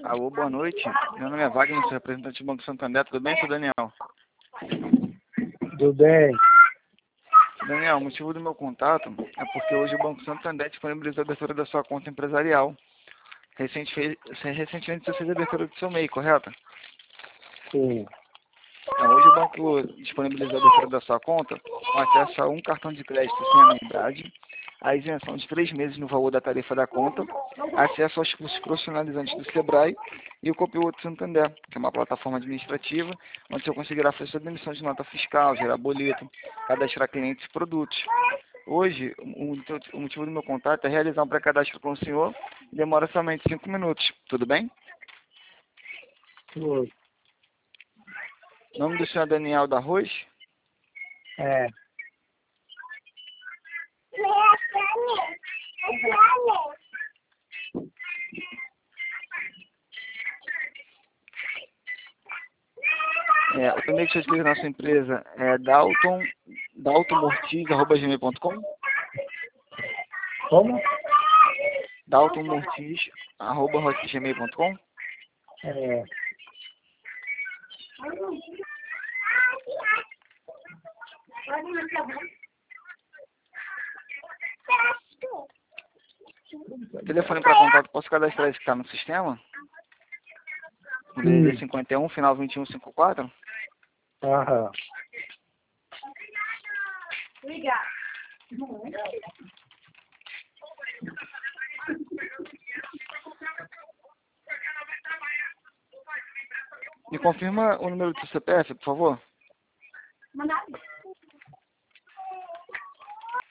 Alô, boa noite. Meu nome é Wagner, sou representante do Banco Santander. Tudo bem, seu Daniel? Tudo bem. Daniel, o motivo do meu contato é porque hoje o Banco Santander disponibilizou a abertura da sua conta empresarial. Recentemente você fez a abertura do seu MEI, correto? Sim. Então, hoje o banco disponibilizou a abertura da sua conta com acesso a um cartão de crédito sem anuidade, a isenção de 3 meses no valor da tarifa da conta, acesso aos cursos profissionalizantes do Sebrae e o Copilot Santander, que é uma plataforma administrativa onde você conseguirá fazer sua emissão de nota fiscal, gerar boleto, cadastrar clientes e produtos. Hoje, o motivo do meu contato é realizar um pré-cadastro com o senhor e demora somente 5 minutos. Tudo bem? Tudo. O nome do senhor é Daniel da Roz? É. O e-mail que você escreve na sua empresa é daltonmortiz@gmail.com? Como? daltonmortiz@gmail.com? É. O telefone para contato, posso cadastrar esse que está no sistema? O DDD 51, final 2154? Aham. Me confirma o número do seu CPF, por favor?